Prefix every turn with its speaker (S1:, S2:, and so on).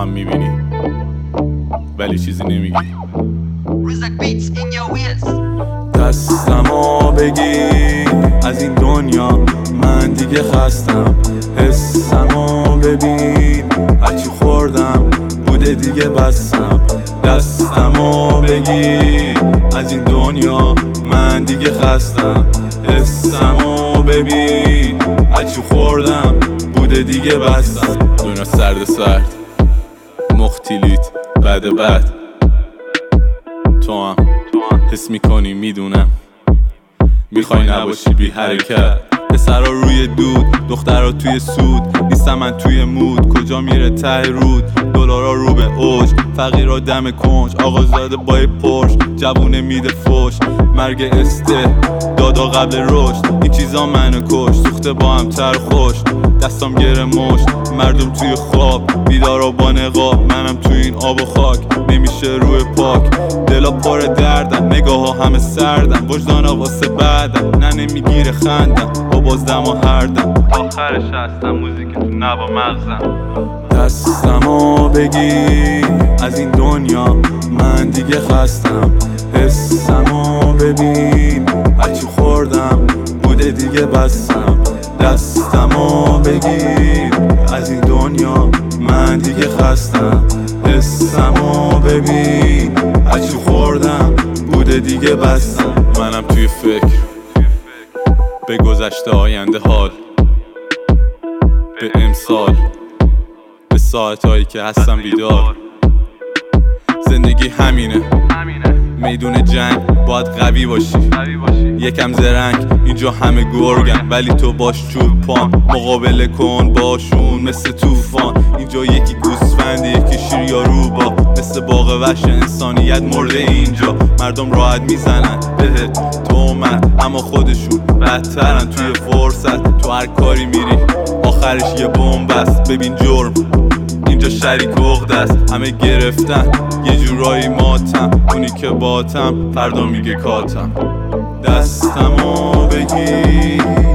S1: هم میبینی ولی چیزی نمیگی. دستمو بگی از این دنیا، من دیگه خستم. حسمو ببین هرچی خوردم بوده دیگه بستم. دستمو بگی از این دنیا، من دیگه خستم. حسمو ببین هرچی خوردم بوده دیگه بستم. دنیا سرد سرد، مختیلیت بد تو هم حس میکنی میدونم، میخوای نباشی بی حرکت. پسرا روی دود، دخترا توی سود، نیستم من توی مود. کجا میره ته رود، دلارا رو به اوج، فقیرا دم کنج. آقازاده با پرش، جوونه میده فوش. مرگ دادا قبل رشد، این چیزا منو کش. سوخته با هم تر خوش، دستام گره مشت. مردم توی خواب، بیدارا با نقاب. منم توی این آب و خاک، نمیشه روی پاک. دلا پر دردن، نگاه ها همه سردن. وجدانا واسه بعدن، نه نمیگیره خندن. با بازدم و هردن، آخرش هستم موزیک تو نبا مغزم. دستمو بگی از این دنیا، من دیگه خستم. حسمو ببین هرچی خوردم بوده دیگه بستم. دستمو بگیر از این دنیا، من دیگه خستم. حسمو ببین هرچی خوردم بوده دیگه بستم. منم توی فکر به گذشته آینده حال، به امسال، به ساعتهایی که هستم بیدار. زندگی همینه، میدون جنگ باید قوی باشی. یکم زرنگ، اینجا همه گرگن ولی تو باش چوپان. مقابله کن باشون مثل طوفان. اینجا یکی گوسفنده یکی شیر یا روبا. مثل باغ وحش انسانیت مرده اینجا. مردم راحت میزنن بهت تومت، اما خودشون بدترن توی فرصت. تو هر کاری میری آخرش یه بمب است. ببین جرم اینجا شریک عقده است، همه گرفتن یه جورایی ماتم. اونی که باتم فردا میگه کاتم. دستمو بگی